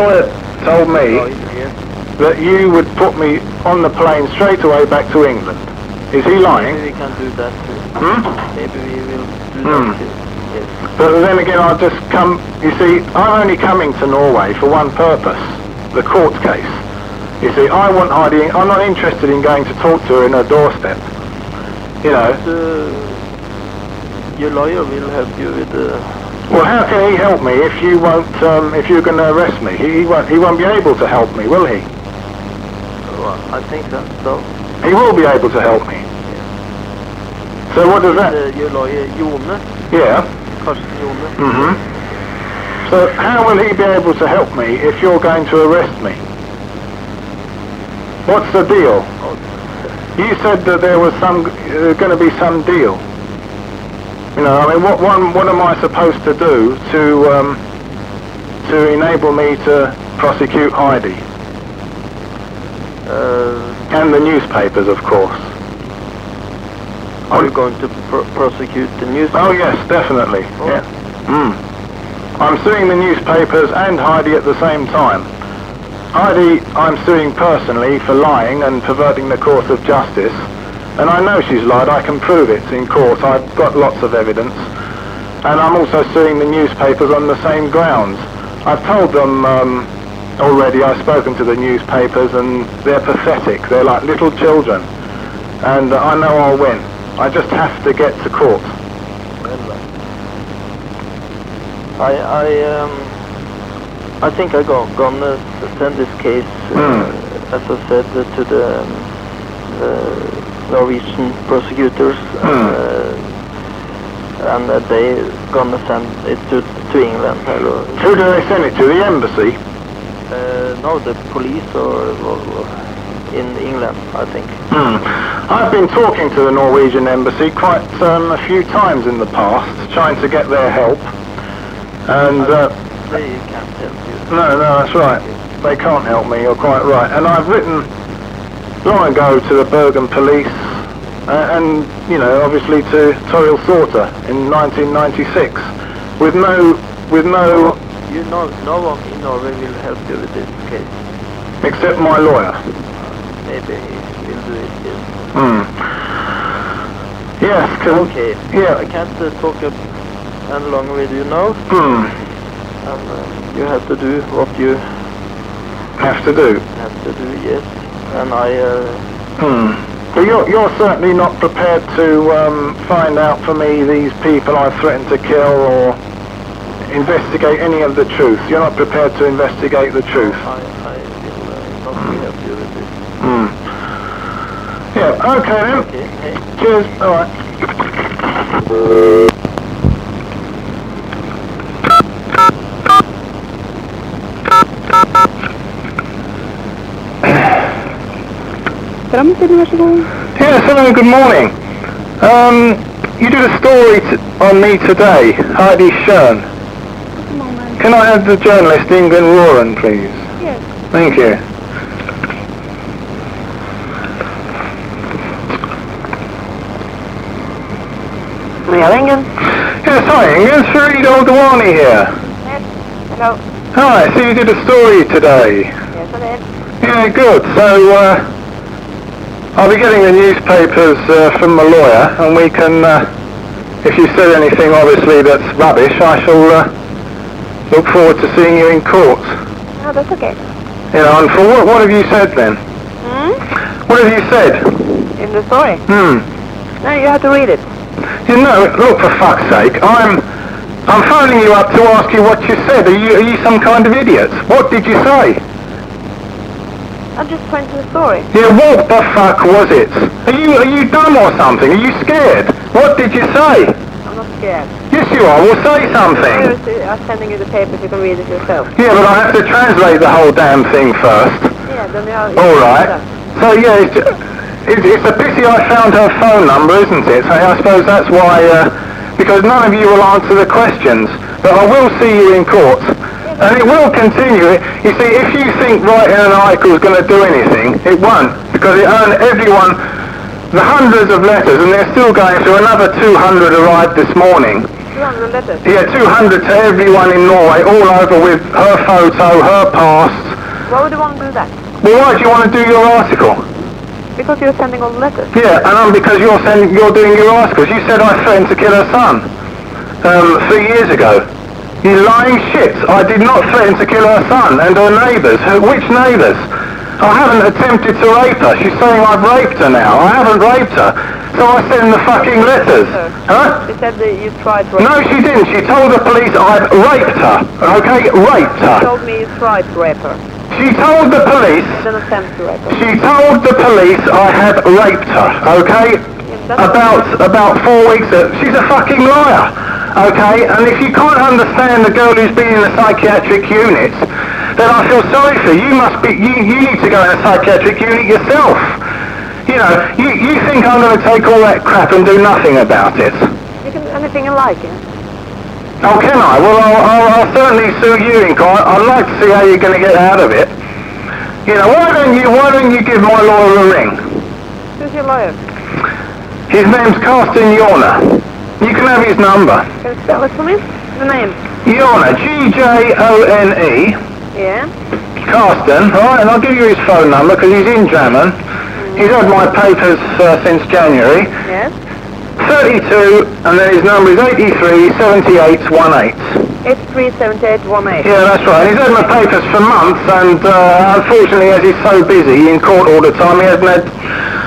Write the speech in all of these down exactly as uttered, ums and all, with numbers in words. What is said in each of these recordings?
lawyer told me Oh, yes. that you would put me on the plane straight away back to England. Is he lying? Maybe we can do that too. Hmm? Maybe we will do Hmm. that too. Yes. But then again, I'll just come, you see, I'm only coming to Norway for one purpose, the court case. You see, I want Heidi, I'm not interested in going to talk to her in her doorstep. You know. But, uh, your lawyer will help you with the... Well, how can he help me if you won't, um, if you're going to arrest me? He, he won't, he won't be able to help me, will he? Well, I think so. so. He will be able to help me. So what does that... Uh, your lawyer, Jone, Yeah. Karsten Jone. Mm-hmm. So how will he be able to help me if you're going to arrest me? What's the deal? Oh, You said that there was some, uh, going to be some deal. You know, I mean, what, one, what am I supposed to do to, um, to enable me to prosecute Heidi? uh, And the newspapers, of course. are you going to pr prosecute the news? Oh yes, definitely. Oh. Yeah. Mm. I'm suing the newspapers and Heidi at the same time. Heidi, I'm suing personally for lying and perverting the course of justice. And I know she's lied, I can prove it in court, I've got lots of evidence. And I'm also suing the newspapers on the same grounds. I've told them um, already, I've spoken to the newspapers and they're pathetic, they're like little children. And uh, I know I'll win. I just have to get to court. Well, I, I, um, I think I'm go gonna send this case, uh, Mm. as I said, uh, to the, um, the Norwegian prosecutors, Mm. uh, and uh, they gonna send it to to England. Or, Who do they send it to? The embassy? uh, no, the police or, or, or in England, I think. Hmm. I've been talking to the Norwegian embassy quite um, a few times in the past, trying to get their help. And uh, They can't help you. no, no, that's right. They can't help me. You're quite right. And I've written long ago to the Bergen police, uh, and you know, obviously to Toril Sorter in nineteen ninety-six, with no, with no, You know, no one in Norway will help you with this case. except my lawyer. Maybe he will do it. Yes. Hmm. Yes. Can, Okay. Yeah. I can't uh, talk uh, any longer with you now, Hmm. and uh, you have to do what you Have to do. have to do. Yes, and I. Uh, Hmm. But you're, you're certainly not prepared to um, find out for me these people I threatened to kill or investigate any of the truth. You're not prepared to investigate the truth. I, I will uh, not help you with this. Hmm. Yeah, okay then. Okay. Hey. Cheers. Alright. Yes, hello, good morning. Um, you did a story t on me today, Heidi Schön. Can I have the journalist Ingrid Roran, please? Yes. Thank you. Ringen? Yes, hi Ingrid, Farid Oldawani here. Yes. Hello. Hi, so you did a story today. Yes, I did. Yeah, good. So, uh, I'll be getting the newspapers uh, from my lawyer, and we can, uh, if you said anything obviously that's rubbish, I shall uh, look forward to seeing you in court. Oh, that's okay. You know, and for what, what have you said then? Hmm? What have you said? In the story? Hmm. No, you have to read it. You know, look, for fuck's sake, I'm, I'm phoning you up to ask you what you said. Are you, are you some kind of idiot? What did you say? I'm just pointing to the story. Yeah, what the fuck was it? Are you, are you dumb or something? Are you scared? What did you say? I'm not scared. Yes you are, well say something. I'm sending you the papers, you can read it yourself. Yeah, but I have to translate the whole damn thing first. Yeah, then you have... Alright. So yeah, it's, it's, it's a pity I found her phone number, isn't it? So I suppose that's why, uh, because none of you will answer the questions. But I will see you in court. And it will continue. You see, if you think writing an article is going to do anything, it won't. Because it earned everyone the hundreds of letters, and they're still going through. Another two hundred arrived this morning. two hundred letters. Yeah, two hundred to everyone in Norway, all over with her photo, her past. Why would you want to do that? Well, why do you want to do your article? Because you're sending all the letters. Yeah, and um, because you're sending, you're doing your articles. You said I threatened to kill her son um, three years ago. You lying shit. I did not threaten to kill her son and her neighbours. Her, which neighbours? I haven't attempted to rape her. She's saying I've raped her now. I haven't raped her. So I send the fucking letters. Huh? She said that you tried to rape No, she didn't. She told the police I'd raped her. Okay? Raped her. her. She told me you tried to rape her. She told the police... An attempt to rape her. She told the police I had raped her. Okay? Yeah, about about four weeks ago. She's a fucking liar. Okay? And if you can't understand the girl who's been in a psychiatric unit, then I feel sorry for you. You must be... You, you need to go in a psychiatric unit yourself. You know, you, you think I'm going to take all that crap and do nothing about it? You can do anything you like, yeah? Oh, can I? Well, I'll, I'll, I'll certainly sue you in court. I'd like to see how you're going to get out of it. You know, why don't you, why don't you give my lawyer a ring? Who's your lawyer? His name's Carsten Jorna. You can have his number. Can you spell it for me? The name? Jorna, G J O N E. Yeah? Carsten, alright, and I'll give you his phone number because he's in Drammen. Mm. He's had my papers uh, since January. Yes? thirty-two, and then his number is eighty-three seventy-eight eighteen. eighty-three seventy-eight eighteen. Yeah, that's right. And he's had my papers for months, and uh, unfortunately, as he's so busy in court all the time, he hasn't had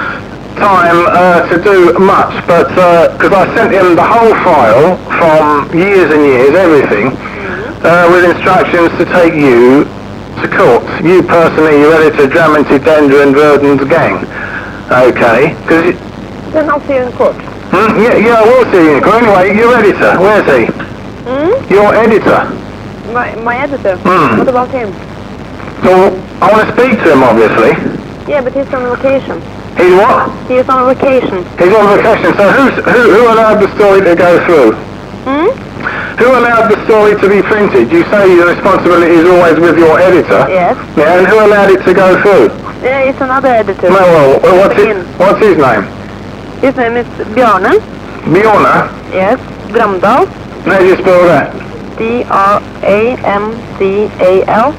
time uh, to do much. But because uh, I sent him the whole file from years and years, everything, mm-hmm. uh, with instructions to take you to court. You personally, your editor, Drammen Dender and Verden's gang. Okay, because. Then I'll see you in court. Hmm? Yeah, yeah, I will see you in court. Anyway, your editor, where's he? Hmm? Your editor. My, my editor? Hmm. What about him? So, I want to speak to him, obviously. Yeah, but he's on vacation. He's what? He's on vacation. He's on vacation. So who's, who, who allowed the story to go through? Hmm? Who allowed the story to be printed? You say your responsibility is always with your editor. Yes. Yeah, and who allowed it to go through? Yeah, it's another editor. No, well, what's his, what's his name? His name is Bjarne. Bjarne? Yes. Gramdal. How do you spell that? D R A M D A L.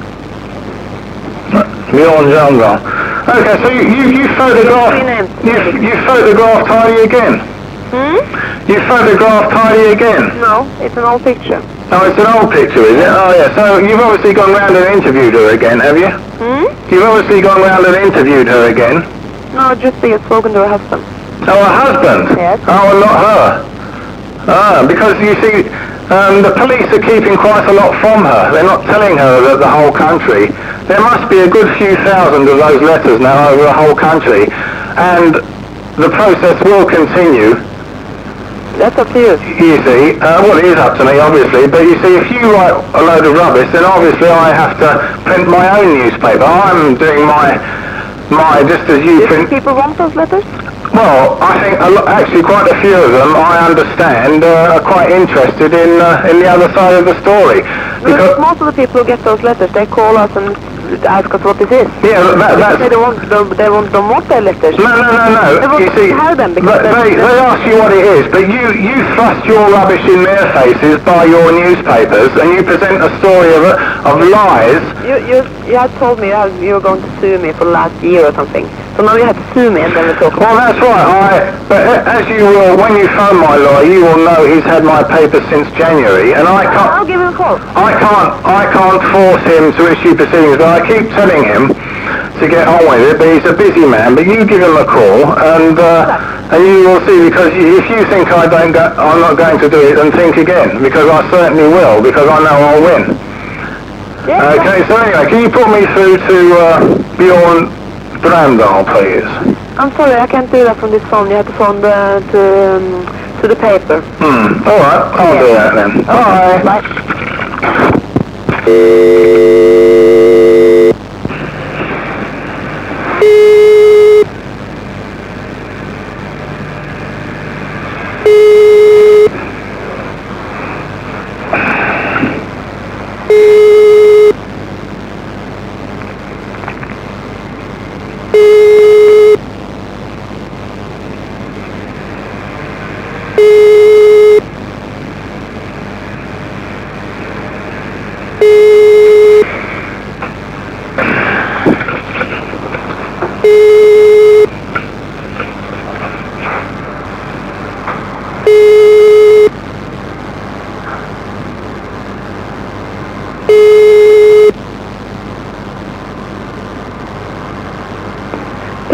Bjorn Gramdal. Okay, so you, you, you photographed... You, you photographed Heidi again? Hmm? You photographed Heidi again? No, it's an old picture. Oh, it's an old picture, is it? Oh, yeah. So you've obviously gone round and interviewed her again, have you? Hmm? You've obviously gone round and interviewed her again? No, just be spoken to her husband. Oh, her husband? Yes. Oh, and not her? Ah, because you see, um, the police are keeping quite a lot from her. They're not telling her that the whole country. There must be a good few thousand of those letters now over the whole country. And the process will continue. That's up to you. You see, uh, well, it is up to me, obviously, but you see, if you write a load of rubbish, then obviously I have to print my own newspaper. I'm doing my, my, just as you Do print... people want those letters? Well, I think a lot, actually quite a few of them, I understand, uh, are quite interested in uh, in the other side of the story. Because most of the people who get those letters, they call us and ask us what this is. Yeah, that, that's... They don't want, they won't, don't want their letters. No, no, no, no. They won't You see, have them because they, they, they ask you what it is, but you, you thrust your rubbish in their faces by your newspapers, and you present a story of, of lies. You, you, you had told me that you were going to sue me for the last year or something. So now you have to sue me and then we talk about Well, that's right. I, but as you will, when you phone my lawyer, you will know he's had my papers since January, and I can't... I'll give him a call. I can't, I can't force him to issue proceedings, but I keep telling him to get on with it, but he's a busy man. But you give him a call, and uh, and you will see, because you, if you think I don't go, I'm not going to do it, then think again, because I certainly will, because I know I'll win. Yeah, Okay, so anyway, can you put me through to uh, Bjorn Gramdal, please? I'm sorry, I can't do that from this phone. You have to phone the, to, um, to the paper. Hmm, alright, I'll Yeah. do that then. Bye. Bye.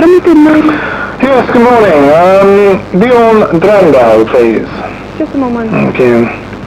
Yes, good morning. Um, Bjorn Drandal, please. Just a moment. Thank you.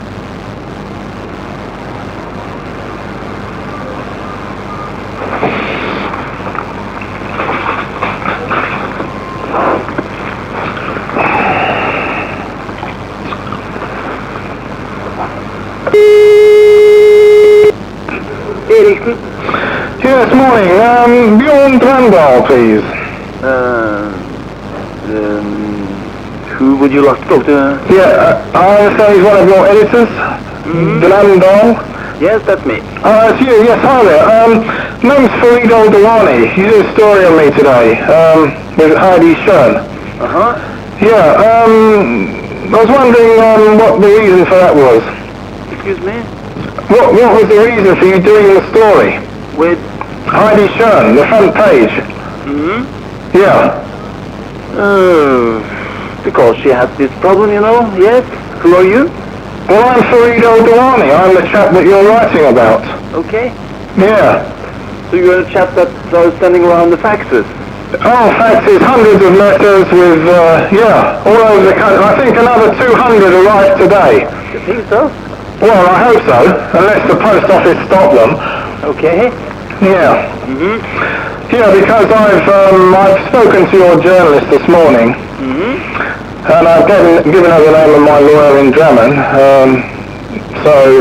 Eriksen. Yes, morning. Um, Bjorn Drandal, please. Uh, um, who would you like to talk to? Yeah, uh, I understand he's one of your editors. Mm-hmm. Drandal. Yes, that's me. Oh, it's you. Yes, hi there. Um, name's Farid Al-Dawani. You did a story on me today, um, with Heidi Schön. Uh-huh. Yeah, um, I was wondering, um, what the reason for that was. Excuse me? What, what was the reason for you doing the story? With... Heidi Schön, the front page. Mm-hmm. Yeah. Uh, because she has this problem, you know? Yes? Who are you? Well, I'm Farid Al-Dawani. I'm the chap that you're writing about. Okay. Yeah. So you're a chap that are sending around the faxes? Oh, faxes, hundreds of letters with, uh, yeah, all over the country. I think another two hundred arrived today. You think so? Well, I hope so, unless the post office stop them. Okay. Yeah. Mm-hmm. Yeah, because I've, um, I've spoken to your journalist this morning. Mm-hmm. And I've given, given her the name of my lawyer in Drammen. Um, so,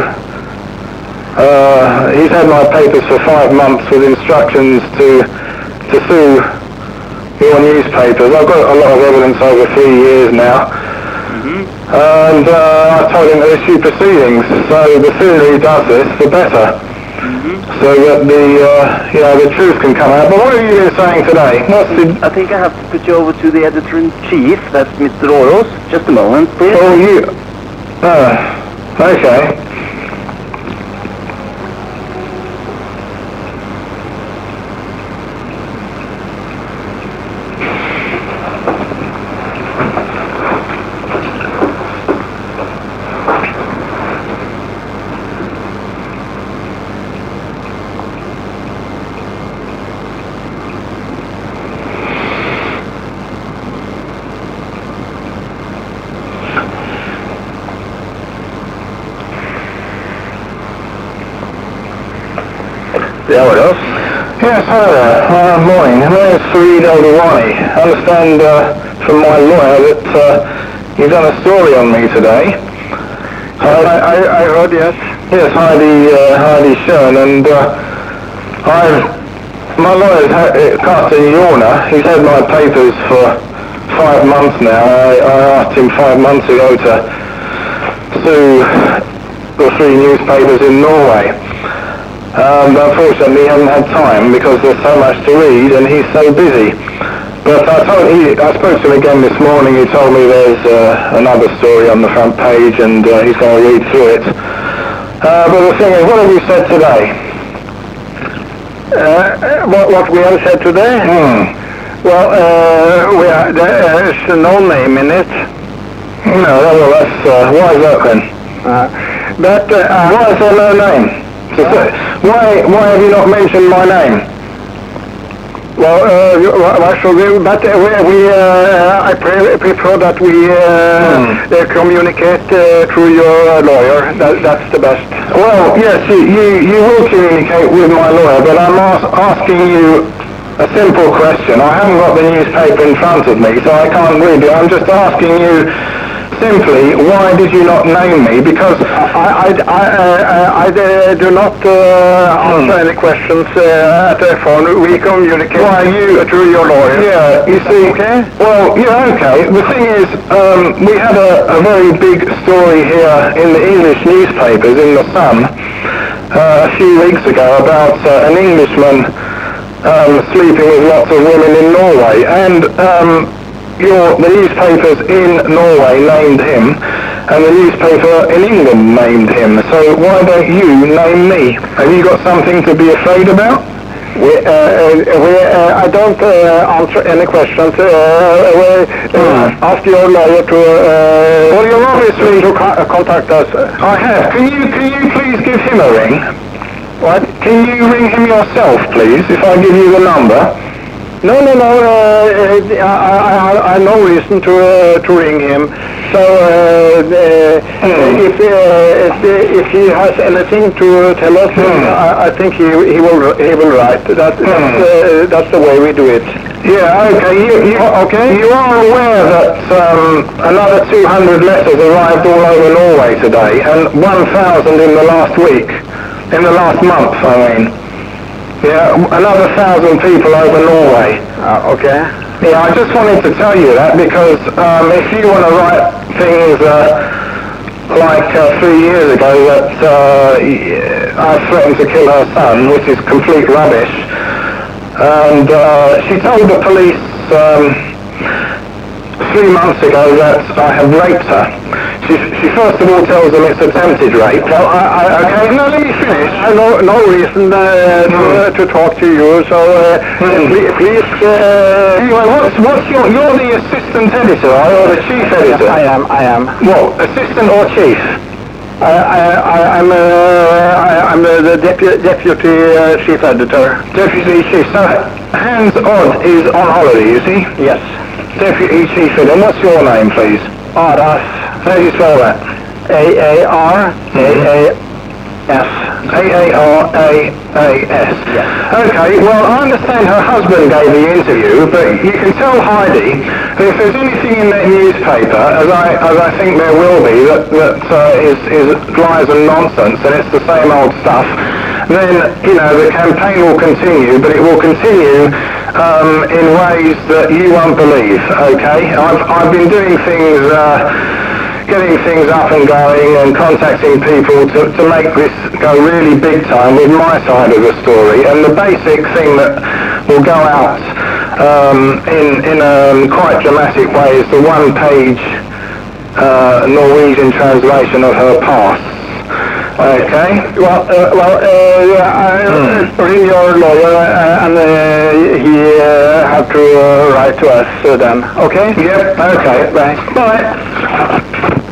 uh, he's had my papers for five months with instructions to, to sue your newspapers. I've got a lot of evidence over three years now. Mm-hmm. And uh, I told him to issue proceedings, so the sooner he does this, the better. Mm-hmm. So that the, uh, you know, the truth can come out. But what have you been saying today? What's the... I think I have to put you over to the editor-in-chief, that's Mister Oros. Just a moment, please. Oh, you... Uh, okay. Yeah, what else? Yes, hi there. Uh, morning. My name is Farid Al-Dawani. I understand uh, from my lawyer that uh, you've done a story on me today. I, I, I heard, yes. Yes, Heidi, uh, Heidi Schön, and uh, I've, my lawyer's ha- Carsten Jorna. He's had my papers for five months now. I, I asked him five months ago to sue the three newspapers in Norway. Um, but unfortunately he hasn't had time because there's so much to read and he's so busy. But I told he, I spoke to him again this morning. He told me there's uh, another story on the front page and uh, he's going to read through it. Uh, but the thing is, what have you said today? Uh, what, what we have said today? Hmm. Well, uh, we are, there is no name in it. No, well, that's, uh, why is that then? Uh, but, uh, Why is there no name? So, so, why, why have you not mentioned my name? well, uh, you- why why should we, but uh, we, we uh, I pre- prefer that we uh, Hmm. uh, communicate uh, through your uh, lawyer. That, that's the best. Well, yes, you, you, you will communicate with my lawyer, but I'm as- asking you a simple question. I haven't got the newspaper in front of me, so I can't read it. I'm just asking you simply, why did you not name me? Because I, I, I, uh, I uh, do not uh, answer any questions uh, at the phone. We communicate Why, you- through your lawyer. yeah, you see, Okay. well, yeah, okay. The thing is, um, we had a, a very big story here in the English newspapers, in the Sun, uh, a few weeks ago about uh, an Englishman um, sleeping with lots of women in Norway, and um, your, the newspapers in Norway named him, and the newspaper in England named him. So why don't you name me? Have you got something to be afraid about? We, uh, uh, we, uh, I don't uh, answer any questions. Uh, we, uh, Hmm. ask your lawyer to, uh, Well, you're obviously... to co- uh, contact us. I have. Can you, can you please give him a ring? What? Can you ring him yourself, please, if I give you the number? No, no, no. Uh, I, I, I have no reason to uh, to ring him. So uh, uh, Hmm. if, uh, if if he has anything to tell us, Hmm. I, I think he he will he will write. That, Hmm. that's uh, that's the way we do it. Yeah, okay. You, you, Okay. You are aware that um, another two hundred letters arrived all over Norway today, and one thousand in the last week, in the last month, I mean. Yeah, another thousand people over Norway. Uh, okay. Yeah, I just wanted to tell you that because um, if you want to write things uh, like uh, three years ago that uh, I threatened to kill her son, which is complete rubbish, and uh, she told the police um, three months ago that I have raped her. She, she first of all tells them it's attempted rape. Well, I, I, Okay, no, let me finish. I have no, no reason uh, to, uh, to talk to you, so uh, Hmm. please, please uh, Anyway, what's, what's your, you're the assistant editor, are you, or the chief editor? I am, I am. What, assistant or chief? I, I, I, I'm, uh, I, I'm uh, the depu- deputy uh, chief editor. Deputy chief. So, Hans Odd is on holiday, is he? Yes. Deputy chief editor. And what's your name, please? Aras. How do you spell that? A A R A A S. A A R A A S. Yes. Okay, well, I understand her husband gave the interview, but you can tell Heidi that if there's anything in that newspaper, as I as I think there will be, that, that uh, is, is lies and nonsense, and it's the same old stuff, then, you know, the campaign will continue, but it will continue um, in ways that you won't believe, okay? I've, I've been doing things... Uh, getting things up and going and contacting people to, to make this go really big time with my side of the story. And the basic thing that will go out um, in, in a quite dramatic way is the one-page uh, Norwegian translation of her past. Okay? Well, uh, well, uh, I Hmm. ring your lawyer uh, and uh, he uh, have to uh, write to us uh, then. Okay? Yep, okay. Bye. Bye.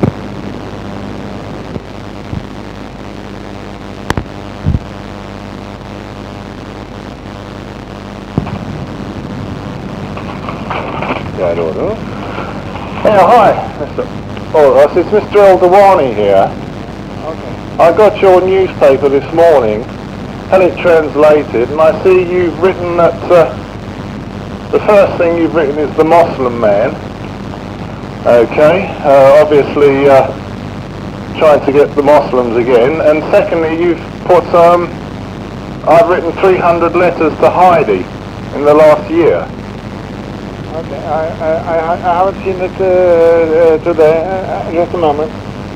Yeah, hi, Mister Oros. It's Mister Eldawani here. Okay. I got your newspaper this morning, had it translated, and I see you've written that uh, the first thing you've written is the Muslim man. Okay, uh, obviously uh, trying to get the Muslims again. And secondly, you've put, um, I've written three hundred letters to Heidi in the last year. Okay, I, I, I, I haven't seen it uh, uh, today. Uh, just a moment.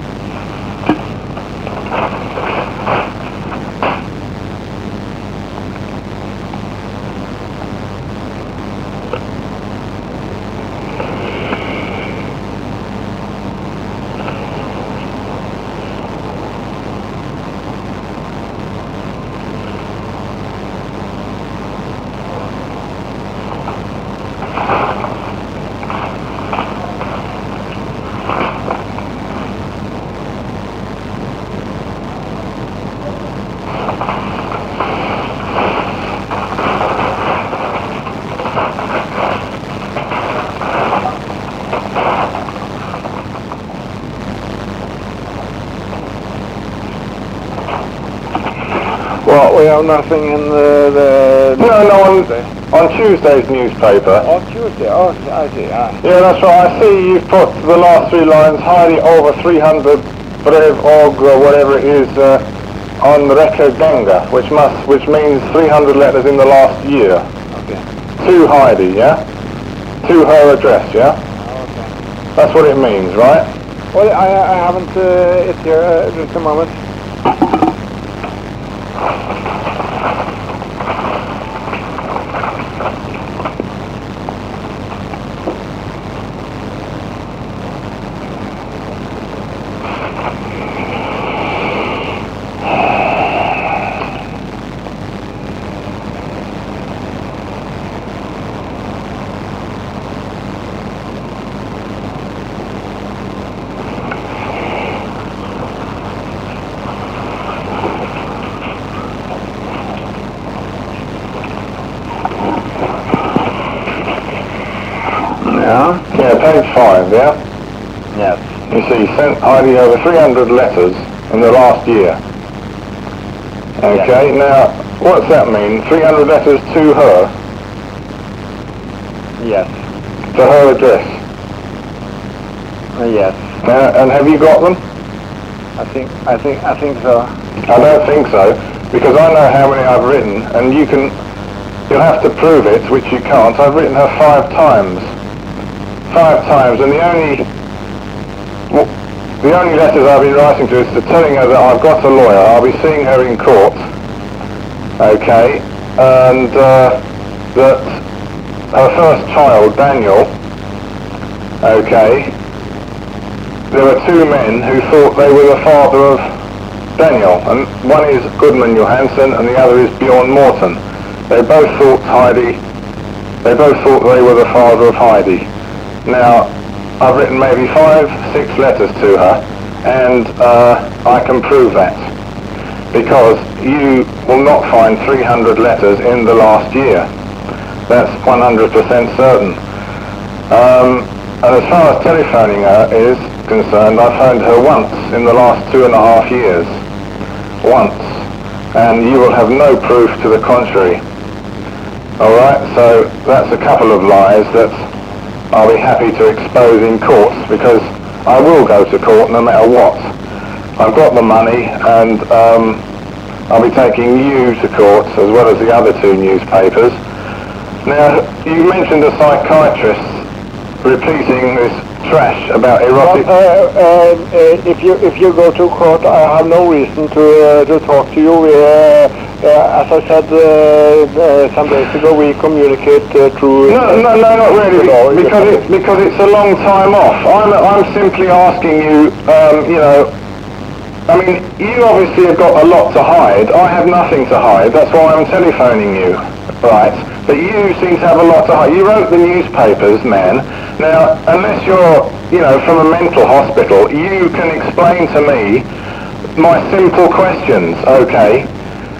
What, we have nothing in the... the no, no, on, on Tuesday's newspaper. On Tuesday. Oh, I see. Ah. Yeah, that's right. I see you've put the last three lines, Heidi over three hundred brev og or whatever it is, uh, on Reka Ganga, which must, which means three hundred letters in the last year. Okay. To Heidi, yeah? To her address, yeah? Okay. That's what it means, right? Well, I, I haven't uh, it here. Uh, just a moment. Yeah? Yeah, page five, yeah? Yes. You see, you sent Heidi over three hundred letters in the last year. Okay, now, what's that mean? three hundred letters to her? Yes. To her address? Uh, yes. Now, and have you got them? I think, I think, I think so. I don't think so, because I know how many I've written, and you can, you'll have to prove it, which you can't. I've written her five times. Five times, and the only, well, the only letters I've been writing to her is to telling her that I've got a lawyer, I'll be seeing her in court, okay, and uh, that her first child, Daniel, okay, there were two men who thought they were the father of Daniel, and one is Goodman Johansson and the other is Bjorn Morton. They both thought Heidi, they both thought they were the father of Heidi. Now, I've written maybe five, six letters to her, and uh, I can prove that, because you will not find three hundred letters in the last year. That's one hundred percent certain. Um, and as far as telephoning her is concerned, I phoned her once in the last two and a half years. Once. And you will have no proof to the contrary. Alright, so that's a couple of lies that I'll be happy to expose in court, because I will go to court no matter what. I've got the money, and um, I'll be taking you to court as well as the other two newspapers. Now, you mentioned a psychiatrist repeating this trash about erotic... Well, uh, uh, uh, if you if you go to court, I have no reason to uh, to talk to you. Uh, uh, as I said uh, uh, some days ago, we communicate uh, through... No, no, no, not really, because it's, because it's a long time off. I'm, I'm simply asking you, um, you know, I mean, you obviously have got a lot to hide. I have nothing to hide. That's why I'm telephoning you, right? But you seem to have a lot to hide. You wrote the newspapers, man. Now, unless you're, you know, from a mental hospital, you can explain to me my simple questions, okay?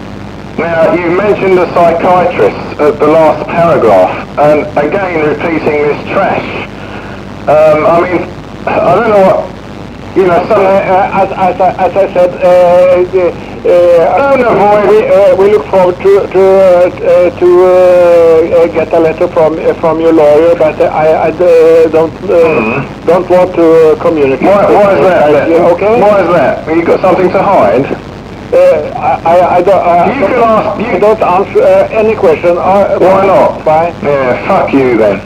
Now, you mentioned a psychiatrist at the last paragraph, and again repeating this trash. Um, I mean, I don't know what, you know, some... Uh, as, as, I, as I said, uh, uh, don't avoid we, uh, we look forward to to uh, to uh, get a letter from uh, from your lawyer, but I, I uh, don't uh, mm. don't want to communicate. Why, why is that? Uh, okay. Why is that? Have you got something to hide? Uh, I, I, I don't. Uh, You can ask. I You don't answer uh, any question. Uh, Why not? Bye. Yeah, fuck you then.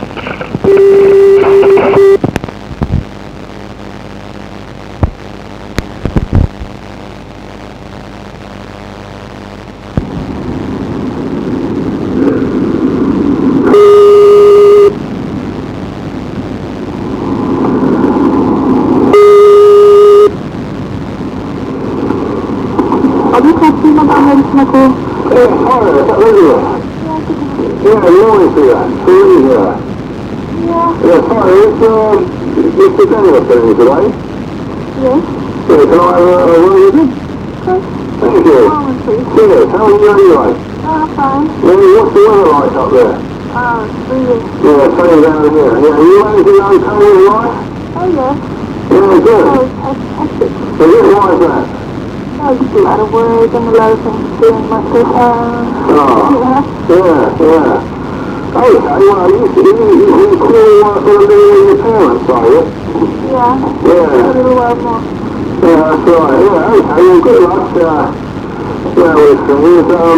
Yeah, hi, is that radio? Yeah, Laurie here. Laurie here. Yeah. Yeah, sorry, it's um, Mister Daniel sitting today. Yes. Yeah, can I have a uh, word with him? Okay. Thank you. Moment, please. Yes, how are you anyway? Oh, fine. Yeah, what's the weather like up there? Oh, it's breathing. Yeah, same down here. Yeah, are you managing okay all right? Oh, yes. Yeah, good. Oh, it's fantastic. So yeah, why is that? Oh, just a lot of words and a lot of things doing myself. Uh, Oh, yeah. yeah, yeah. Okay, well, you, you, you, you still uh, sort of living with your parents, are you? Yeah. Yeah. A little while more. Yeah, that's right. Yeah, okay, well, good luck. Uh, yeah, with things. Um,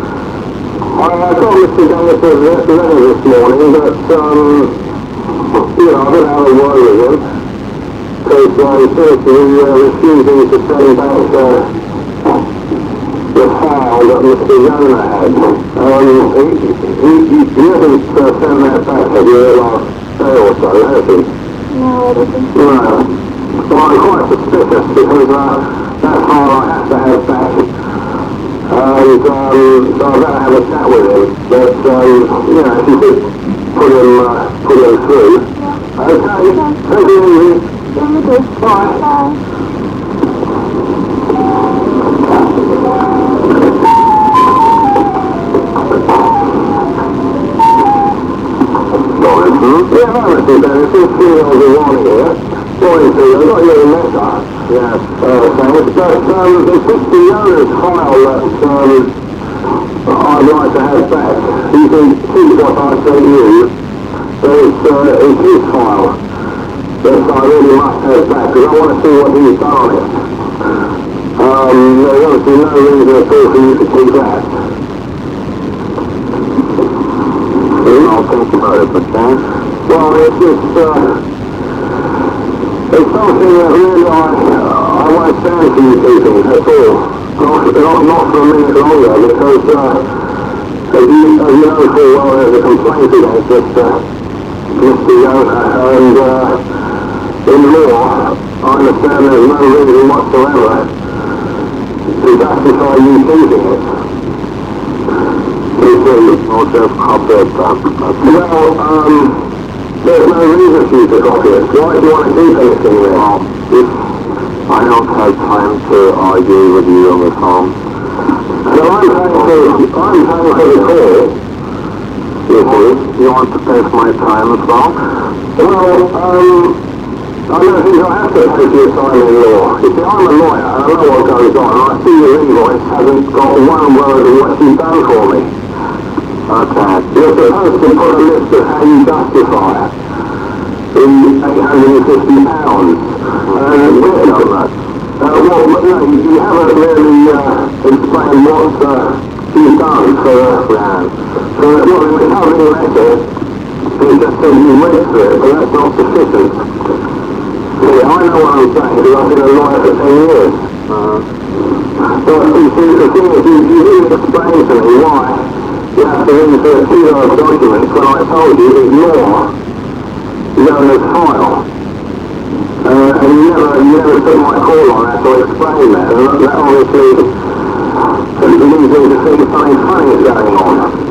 I, I got Mister Gunnis's letter this morning, but, um, you know, I don't have a word with him, because uh, he seems to be uh, refusing to send back uh, the file that Mister Yona had. Um, he, he, he, he hasn't uh, sent that back to you last day or so, has he? No, I don't think so. No. Well, I'm quite suspicious because uh, that file I have to have back. And um, so I'm going to have a chat with him. But, um, you know, if you could put him, uh, put him through. Yeah. Okay. Thank you. Yeah, we do. Bye. Bye. Bye. Mm-hmm. Yeah, I understand that. It's all three hours of one here. Going to, I've got your letter. Yes. Uh, thanks. But, um, it's just the owner's file that, um, I'd like to have back. You can see what I sent you. But it's, uh, it's his file that I really must have back, because I want to see what he's done on it. Um, there's obviously no reason at all for you to keep that. I'll think about it, okay? Well, it's just, uh, it's something that really I, uh, I won't stand for you keeping at all. Not, not, not for a minute longer, because, uh, as you, as you know full well, there's a complaint against this, uh, Mister Yoda, and, uh, in law, I understand there's no reason whatsoever to justify you keeping it. Or just copy it up. Well, um, there's no reason for you to copy it. Why do you want to keep anything there? Well, if I don't have time to argue with you on the phone. So I'm paying for, I'm paying for the call. You see? You want to take my time as well? Well, um, I don't think I have to take your time in law. You see, I'm a lawyer and I know what goes on. And I see your invoice hasn't got one word of what you've done for me. Okay. You're supposed to put a list of how you justify the eight hundred fifty pounds. And we've done that. Uh, well, but no, you, you haven't really uh, explained what uh, you've done for the land. So, well, in the covering letter, it just says you read through it, but that's not sufficient. See, I know what I'm saying, because I've been a lawyer for ten years. Uh, so, you see, the thing is, you, you didn't explain to me why you have to read through a two-hour document when I told you ignore Yona's file. Uh, and you never, you never took my call on that or explained that. And that obviously leads me to think something funny is going on.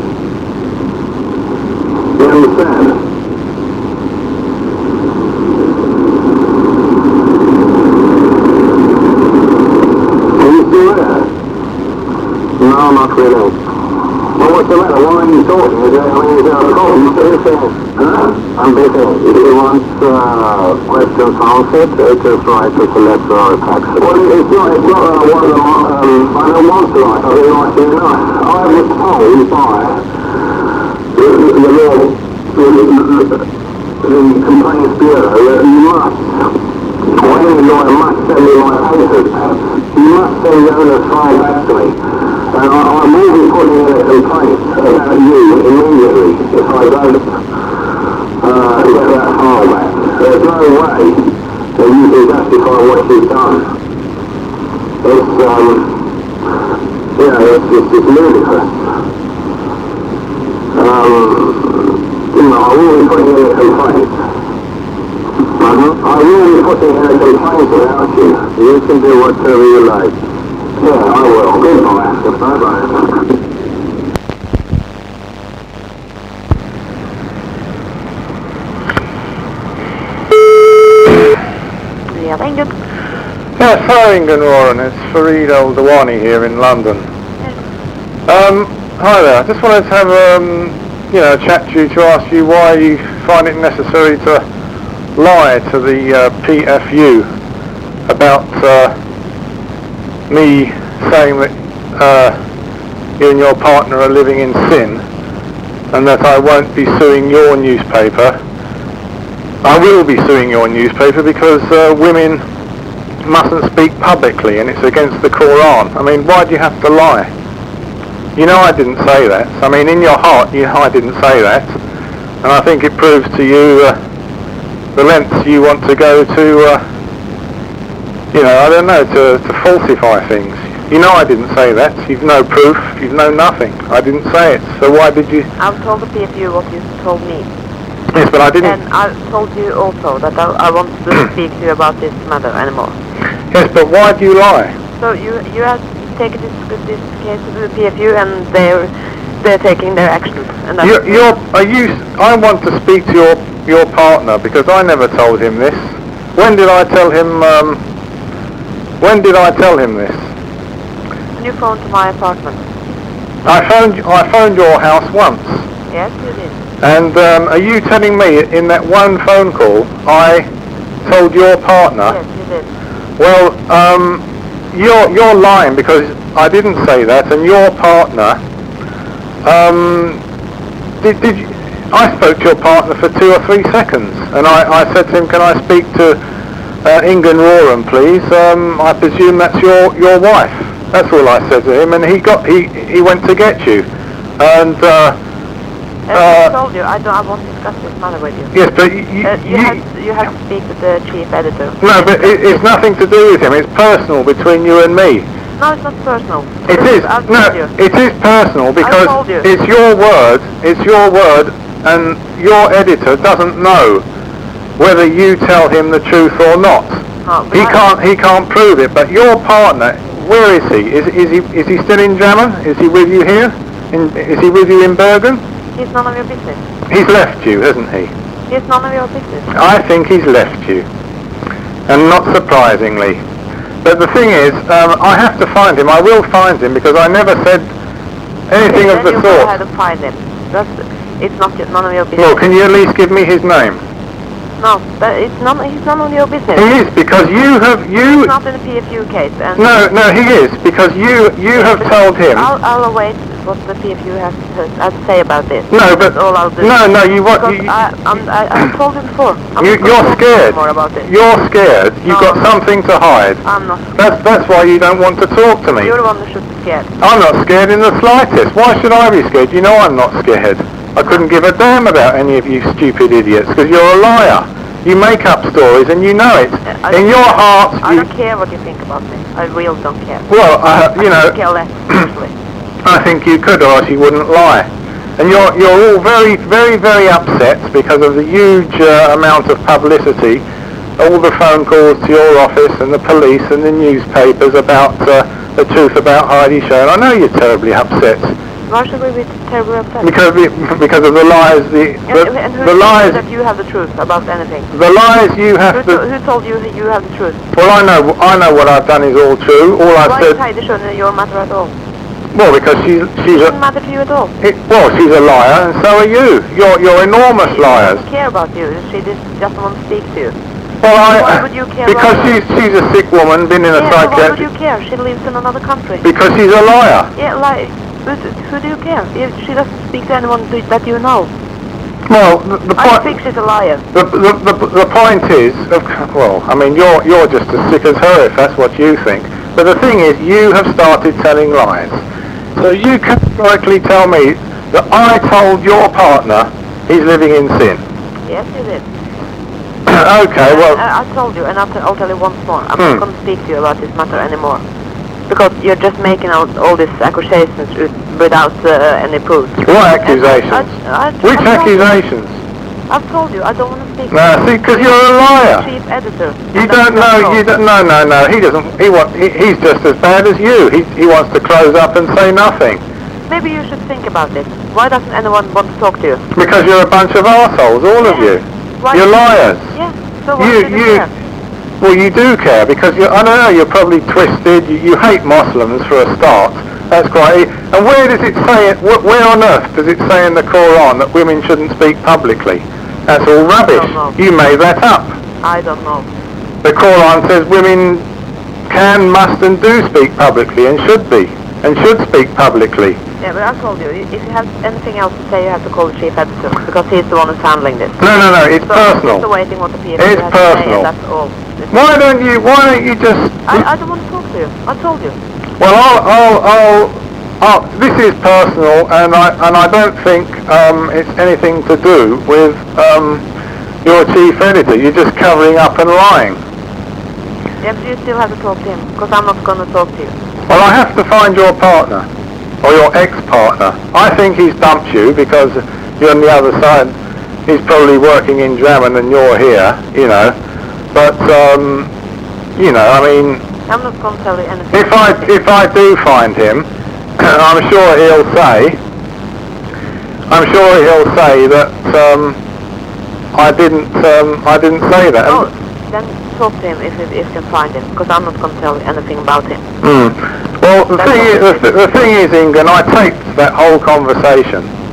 You understand? Are you still there? No, not really. Well, what's the matter? Why are you talking? Is there, I mean, is there a call? You still saying? Huh? I'm busy. If you want uh, questions answered, uh, just write us a letter or a fax. Well, it's not, it's not uh, one of them, um, I don't want to write, I really like to enough. I was told by the, the, the law, the, the, the Complaints Bureau that you must, or any lawyer must send me my papers back. You must send Yona's file back to me. And I, I will be putting in a complaint about you immediately if I don't uh, get that file back. There's no way that you can justify what you've done. It's, um, you know, it's just it's ludicrous. Um, you know, I will be putting in a complaint. Mm-hmm. I will be putting in a complaint about you. You can do whatever you like. Yeah, I will. Goodbye. Bye-bye. Yeah, thank you. Yes, hi England Warren, it's Farid Al-Dawani here in London. Yes. Um, hi there, I just wanted to have um, you know, a chat to you to ask you why you find it necessary to lie to the uh, P F U about uh, me saying that uh, you and your partner are living in sin and that I won't be suing your newspaper. I will be suing your newspaper because uh, women mustn't speak publicly and it's against the Quran. I mean, why do you have to lie? You know I didn't say that. I mean, in your heart, you know I didn't say that. And I think it proves to you uh, the lengths you want to go to, uh, you know, I don't know, to, to falsify things. You know I didn't say that. You've no proof. You've no nothing. I didn't say it. So why did you... I've told the P F U what you told me. Yes, but I didn't... And I told you also that I, I want to speak to you about this matter anymore. Yes, but why do you lie? So you you have taken this this case to the P F U and they're they're taking their action. And that's You're, you're, are you... I want to speak to your, your partner because I never told him this. When did I tell him... Um, when did I tell him this? When you phoned to my apartment. I phoned, I phoned your house once. Yes, you did. And um, are you telling me in that one phone call I told your partner? Yes, you did. Well, um, you're you're lying because I didn't say that, and your partner. Um, did did you, I spoke to your partner for two or three seconds, and I, I said to him, "Can I speak to uh, Ingun Roran, please? Um, I presume that's your your wife." That's all I said to him, and he got he he went to get you, and. Uh, As Uh, I told you, I don't. I won't discuss this matter with you. Yes, but you, you, Uh, you, you have to, you have to speak with the chief editor. no, but it, it's nothing to do with him. It's personal between you and me. No, it's not personal. It is. I've No, told you. it is personal because told you. it's your word. It's your word, and your editor doesn't know whether you tell him the truth or not. No, but He I- can't. He can't prove it. But your partner, where is he? Is is he is he still in Drammen? Is he with you here? In, is he with you in Bergen? He's none of your business. He's left you, hasn't he? He's none of your business. I think he's left you, and not surprisingly. But the thing is, um, I have to find him. I will find him because I never said anything Okay, of then the you go ahead sort. and find him. That's, it's not your, none of your business. Well, can you at least give me his name? No, but it's none. He's none of your business. He is because you have you. He's not in the P F U case. And No, no, he is because you you have told him. I'll, I'll await what the P F U has to, has to say about this. No, but That's all I'll do. no, no, you what? Because You, I, I'm, I, I told him before. I'm you, not gonna you're talk to you scared. More about this. You're scared. You've No. got something to hide. I'm not. That's that's why you don't want to talk to me. You're the one who should be scared. I'm not scared in the slightest. Why should I be scared? You know I'm not scared. I couldn't give a damn about any of you stupid idiots because you're a liar. You make up stories and you know it. I In don't your care- heart, I you... don't care what you think about me. I really don't care. Well, uh, you I know, don't care less, seriously. I think you could or else you wouldn't lie. And you're, you're all very, very, very upset because of the huge uh, amount of publicity, all the phone calls to your office and the police and the newspapers about uh, the truth about Heidi Schoen. I know you're terribly upset. Why should we be terribly upset? Because of, the, because of the lies, the, the, and, and who the told lies, you that you have the truth about anything? the lies you Who, have to, to. who told you you have the truth? Well, I know, I know what I've done is all true. All I've Why said, is Heidi Schoen your matter at all? well, because she's she's It doesn't a, matter to you at all. it, well, she's a liar, and so are you. You're you're enormous She liars. doesn't care about you. She just doesn't want to speak to you. Well, I Why would you care because about she's she's a sick woman, been in a Yeah, so why would psychiatric. you care? She lives in another country. Because she's a liar. Yeah, like, but who do you care? If she doesn't speak to anyone do- that you know. Well, the, the I point. think she's a liar. The, the, the, the point is, of, well, I mean, you're you're just as sick as her if that's what you think. But the thing is, you have started telling lies. So you categorically tell me that I told your partner he's living in sin. Yes, you did. Okay, well, I, I told you, and I'll, t- I'll tell you once more. I'm Hmm. not going to speak to you about this matter anymore. Because you're just making out all these accusations with- without uh, any proof. what And I- accusations? I, I, Which I told you- accusations? I've told you, I don't want to speak No, to see, because you're a liar. Chief editor. You And don't that's know. not You all. don't. No, no, no. He doesn't. He want. He, he's just as bad as you. He he wants to close up and say nothing Maybe you should think about this. Why doesn't anyone want to talk to you? because you're a bunch of arseholes, all of Yeah. you. Why You're liars. Yeah, so why You should you you. care? Well, you do care because you. I don't know. You're probably twisted. You, you hate Muslims for a start. That's quite. And where does it say it? Wh- where on earth does it say in the Quran that women shouldn't speak publicly? That's all rubbish. know. You made that up. I don't know. The Quran says women can, must and do speak publicly and should be, and should speak publicly. Yeah, but I told you, if you have anything else to say, you have to call the chief editor, because he's the one who's handling this. No, no, no, it's So I'm just personal. awaiting what the P F It's has to say, personal. and that's all. It's- Why don't you, why don't you just... I, I don't want to talk to you. I told you. Well, I'll, I'll, I'll, I'll, this is personal, and I, and I don't think um, it's anything to do with um, your chief editor. You're just covering up and lying. Yeah, but you still have to talk to him, because I'm not going to talk to you. Well, I have to find your partner, or your ex-partner. I think he's dumped you because you're on the other side. He's probably working in Drammen and you're here, you know. But, um, you know, I mean, I'm not going to tell you anything. if I if I do find him, I'm sure he'll say, I'm sure he'll say that um, I didn't um, I didn't say that. Oh, then talk to him if you, if you can find him, because I'm not going to tell you anything about him. Hmm. Well, the That's thing what is, it the, th- the thing is, Ingun, I taped that whole conversation,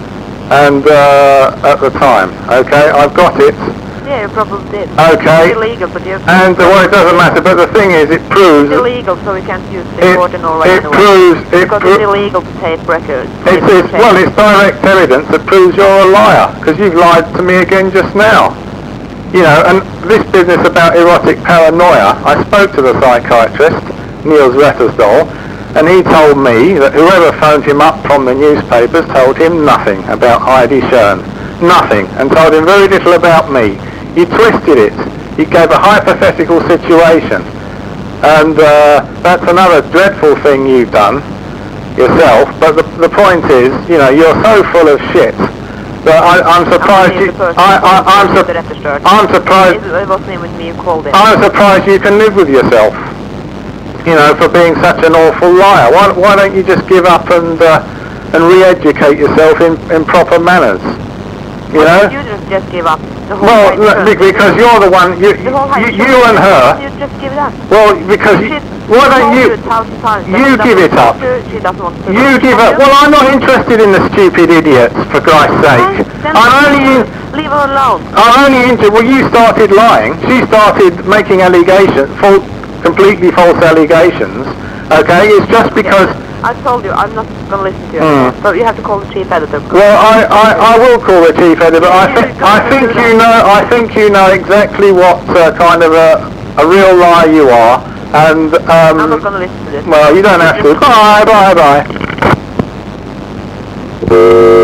and uh, at the time. Okay, I've got it. Yeah, you probably did. Okay. It's illegal, but you... And uh, well, it doesn't matter. But the thing is, it proves. It's illegal, so we can't use the it, recording all right it anyway. proves. It because pro it's illegal to tape records. It's, it's, well, it's direct evidence that proves you're a liar, because you've lied to me again just now. You know, and this business about erotic paranoia, I spoke to the psychiatrist, Niels Rettersdal, and he told me that whoever phoned him up from the newspapers told him nothing about Heidi Schön. Nothing, and told him very little about me. You twisted it. You gave a hypothetical situation. And uh, that's another dreadful thing you've done yourself, but the, the point is, you know, you're so full of shit that I, I'm surprised you... I, I, I'm, su I'm surprised... It wasn't even me who called in. I'm surprised you can live with yourself, you know, for being such an awful liar. Why, why don't you just give up and uh, and re-educate yourself in, in proper manners? You Why know? You just, just give up. The whole Well, no, because you're the one, you, the whole you, you and her... You just give it up. Well, because you, why don't you... You give it up. She doesn't want to. You give up. Well, I'm not interested in the stupid idiots, for Christ's sake. Then I'm only... leave her alone. I'm only into... Well, you started lying. She started making allegations, false, completely false allegations. Okay? It's just because... I told you, I'm not going to listen to you Mm. anymore. So you have to call the chief editor. Well, I, I, I will call the chief editor, but I, th I think you know I think you know exactly what uh, kind of a, a real liar you are, and um, I'm not going to listen to this. well, you don't have to. Bye, bye, bye.